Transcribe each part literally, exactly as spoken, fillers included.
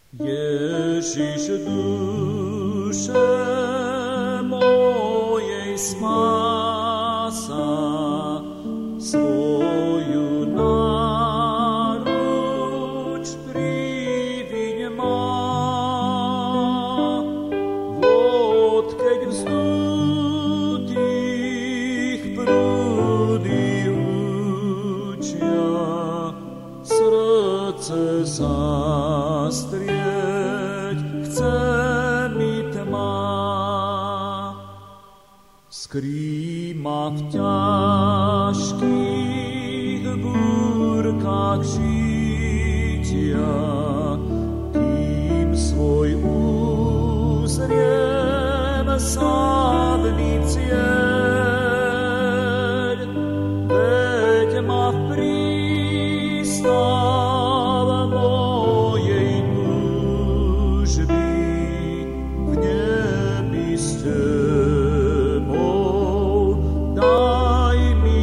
Ježiš, duše mojej spása, svoju náruč priviň ma. Vod, keď vzdutých prúdy učia, srdce zastrieť chce mi tma. Skrý ma v ťažkých búrkach žitia, kým svoj uzriem slávny cieľ. Veď ma v prístav mojej túžby, v nebi s tebou daj mi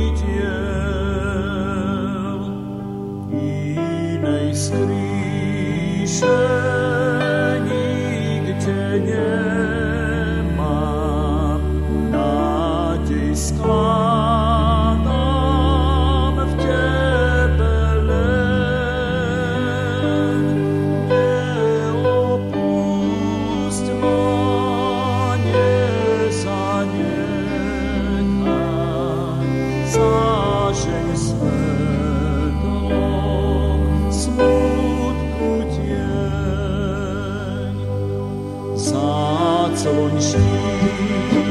diel. Inej skríše nikde nemám, nádej skladám v tebe len. Neopusť ma, nezanechaj, zažeň svetlom smutku tieň. Zacloň štít